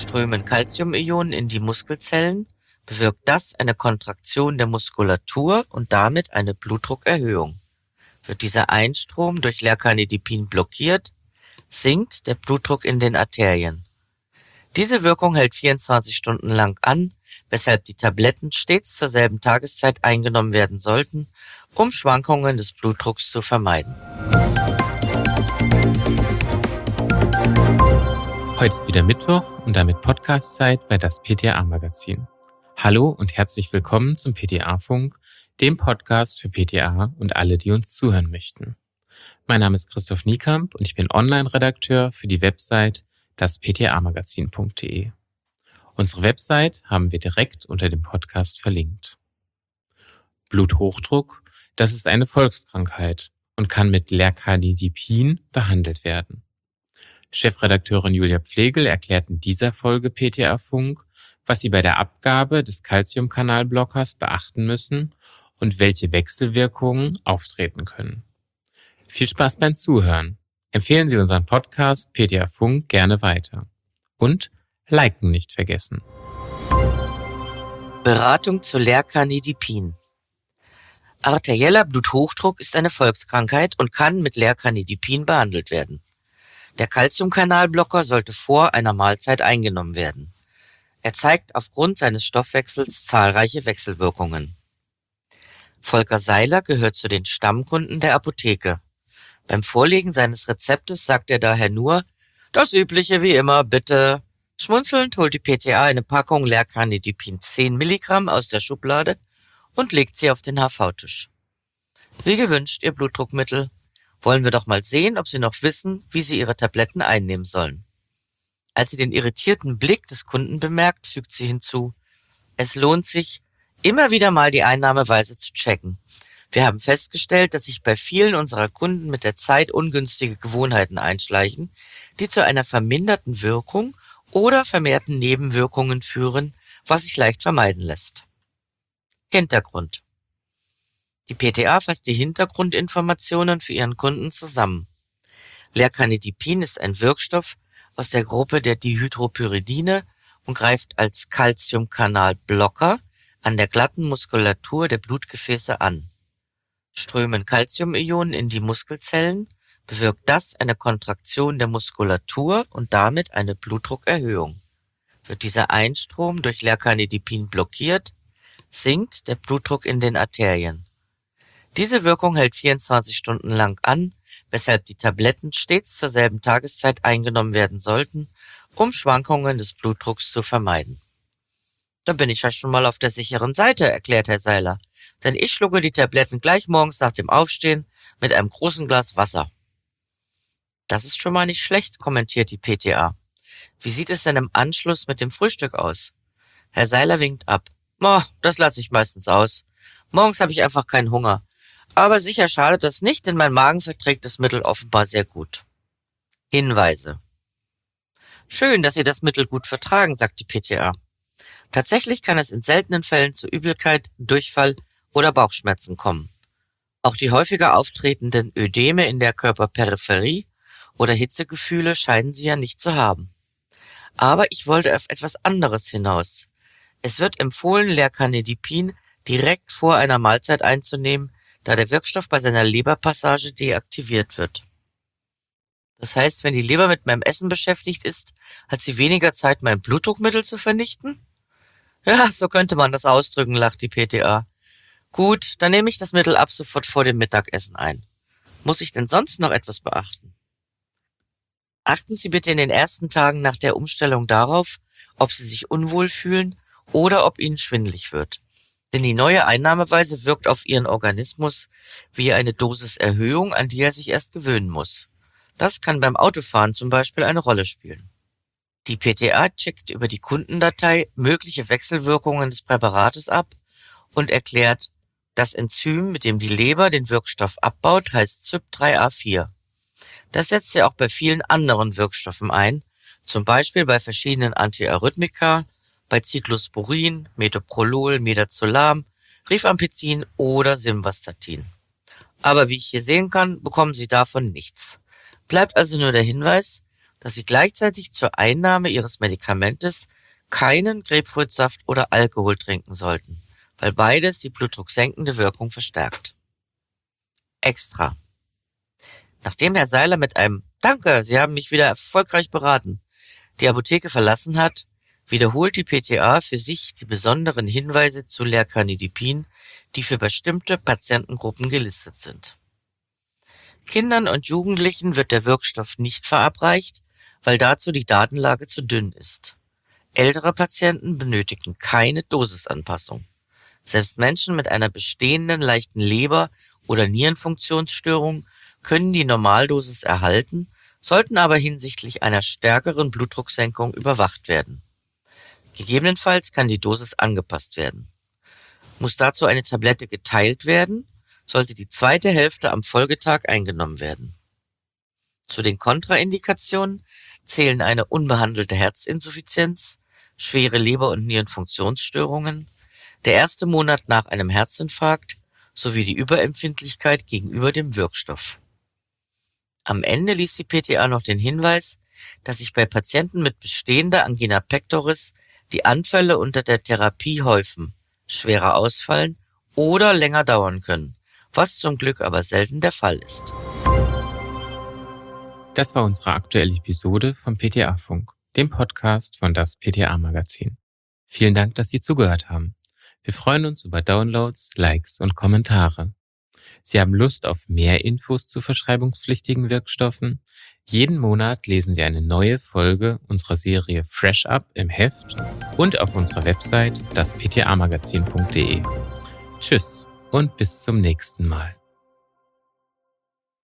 Strömen Calciumionen in die Muskelzellen, bewirkt das eine Kontraktion der Muskulatur und damit eine Blutdruckerhöhung. Wird dieser Einstrom durch Lercanidipin blockiert, sinkt der Blutdruck in den Arterien. Diese Wirkung hält 24 Stunden lang an, weshalb die Tabletten stets zur selben Tageszeit eingenommen werden sollten, um Schwankungen des Blutdrucks zu vermeiden. Heute ist wieder Mittwoch und damit Podcast-Zeit bei das PTA-Magazin. Hallo und herzlich willkommen zum PTA-Funk, dem Podcast für PTA und alle, die uns zuhören möchten. Mein Name ist Christoph Niekamp und ich bin Online-Redakteur für die Website dasptamagazin.de. Unsere Website haben wir direkt unter dem Podcast verlinkt. Bluthochdruck, das ist eine Volkskrankheit und kann mit Lercanidipin behandelt werden. Chefredakteurin Julia Pflegel erklärt in dieser Folge PTA-Funk, was Sie bei der Abgabe des Calciumkanalblockers beachten müssen und welche Wechselwirkungen auftreten können. Viel Spaß beim Zuhören. Empfehlen Sie unseren Podcast PTA-Funk gerne weiter. Und liken nicht vergessen. Beratung zu Lercanidipin. Arterieller Bluthochdruck ist eine Volkskrankheit und kann mit Lercanidipin behandelt werden. Der Calciumkanalblocker sollte vor einer Mahlzeit eingenommen werden. Er zeigt aufgrund seines Stoffwechsels zahlreiche Wechselwirkungen. Volker Seiler gehört zu den Stammkunden der Apotheke. Beim Vorlegen seines Rezeptes sagt er daher nur, das Übliche wie immer, bitte. Schmunzelnd holt die PTA eine Packung Lercanidipin 10 Milligramm aus der Schublade und legt sie auf den HV-Tisch. Wie gewünscht, Ihr Blutdruckmittel. Wollen wir doch mal sehen, ob Sie noch wissen, wie Sie Ihre Tabletten einnehmen sollen. Als sie den irritierten Blick des Kunden bemerkt, fügt sie hinzu, es lohnt sich, immer wieder mal die Einnahmeweise zu checken. Wir haben festgestellt, dass sich bei vielen unserer Kunden mit der Zeit ungünstige Gewohnheiten einschleichen, die zu einer verminderten Wirkung oder vermehrten Nebenwirkungen führen, was sich leicht vermeiden lässt. Hintergrund. Die PTA fasst die Hintergrundinformationen für ihren Kunden zusammen. Lercanidipin ist ein Wirkstoff aus der Gruppe der Dihydropyridine und greift als Calciumkanalblocker an der glatten Muskulatur der Blutgefäße an. Strömen Calciumionen in die Muskelzellen, bewirkt das eine Kontraktion der Muskulatur und damit eine Blutdruckerhöhung. Wird dieser Einstrom durch Lercanidipin blockiert, sinkt der Blutdruck in den Arterien. Diese Wirkung hält 24 Stunden lang an, weshalb die Tabletten stets zur selben Tageszeit eingenommen werden sollten, um Schwankungen des Blutdrucks zu vermeiden. Da bin ich ja schon mal auf der sicheren Seite, erklärt Herr Seiler, denn ich schlucke die Tabletten gleich morgens nach dem Aufstehen mit einem großen Glas Wasser. Das ist schon mal nicht schlecht, kommentiert die PTA. Wie sieht es denn im Anschluss mit dem Frühstück aus? Herr Seiler winkt ab. Das lasse ich meistens aus. Morgens habe ich einfach keinen Hunger. Aber sicher schadet das nicht, denn mein Magen verträgt das Mittel offenbar sehr gut. Hinweise. Schön, dass Sie das Mittel gut vertragen, sagt die PTA. Tatsächlich kann es in seltenen Fällen zu Übelkeit, Durchfall oder Bauchschmerzen kommen. Auch die häufiger auftretenden Ödeme in der Körperperipherie oder Hitzegefühle scheinen Sie ja nicht zu haben. Aber ich wollte auf etwas anderes hinaus. Es wird empfohlen, Lercanidipin direkt vor einer Mahlzeit einzunehmen, da der Wirkstoff bei seiner Leberpassage deaktiviert wird. Das heißt, wenn die Leber mit meinem Essen beschäftigt ist, hat sie weniger Zeit, mein Blutdruckmittel zu vernichten? Ja, so könnte man das ausdrücken, lacht die PTA. Gut, dann nehme ich das Mittel ab sofort vor dem Mittagessen ein. Muss ich denn sonst noch etwas beachten? Achten Sie bitte in den ersten Tagen nach der Umstellung darauf, ob Sie sich unwohl fühlen oder ob Ihnen schwindelig wird. Denn die neue Einnahmeweise wirkt auf Ihren Organismus wie eine Dosiserhöhung, an die er sich erst gewöhnen muss. Das kann beim Autofahren zum Beispiel eine Rolle spielen. Die PTA checkt über die Kundendatei mögliche Wechselwirkungen des Präparates ab und erklärt, das Enzym, mit dem die Leber den Wirkstoff abbaut, heißt CYP3A4. Das setzt ja auch bei vielen anderen Wirkstoffen ein, zum Beispiel bei verschiedenen Antiarrhythmika, bei Cyclosporin, Metoprolol, Midazolam, Rifampicin oder Simvastatin. Aber wie ich hier sehen kann, bekommen Sie davon nichts. Bleibt also nur der Hinweis, dass Sie gleichzeitig zur Einnahme Ihres Medikamentes keinen Grapefruitsaft oder Alkohol trinken sollten, weil beides die blutdrucksenkende Wirkung verstärkt. Extra. Nachdem Herr Seiler mit einem „Danke, Sie haben mich wieder erfolgreich beraten" die Apotheke verlassen hat, wiederholt die PTA für sich die besonderen Hinweise zu Lercanidipin, die für bestimmte Patientengruppen gelistet sind. Kindern und Jugendlichen wird der Wirkstoff nicht verabreicht, weil dazu die Datenlage zu dünn ist. Ältere Patienten benötigen keine Dosisanpassung. Selbst Menschen mit einer bestehenden leichten Leber- oder Nierenfunktionsstörung können die Normaldosis erhalten, sollten aber hinsichtlich einer stärkeren Blutdrucksenkung überwacht werden. Gegebenenfalls kann die Dosis angepasst werden. Muss dazu eine Tablette geteilt werden, sollte die zweite Hälfte am Folgetag eingenommen werden. Zu den Kontraindikationen zählen eine unbehandelte Herzinsuffizienz, schwere Leber- und Nierenfunktionsstörungen, der erste Monat nach einem Herzinfarkt sowie die Überempfindlichkeit gegenüber dem Wirkstoff. Am Ende ließ die PTA noch den Hinweis, dass sich bei Patienten mit bestehender Angina pectoris die Anfälle unter der Therapie häufen, schwerer ausfallen oder länger dauern können, was zum Glück aber selten der Fall ist. Das war unsere aktuelle Episode vom PTA-Funk, dem Podcast von das PTA-Magazin. Vielen Dank, dass Sie zugehört haben. Wir freuen uns über Downloads, Likes und Kommentare. Sie haben Lust auf mehr Infos zu verschreibungspflichtigen Wirkstoffen? Jeden Monat lesen Sie eine neue Folge unserer Serie Fresh Up im Heft und auf unserer Website dasptamagazin.de. Tschüss und bis zum nächsten Mal.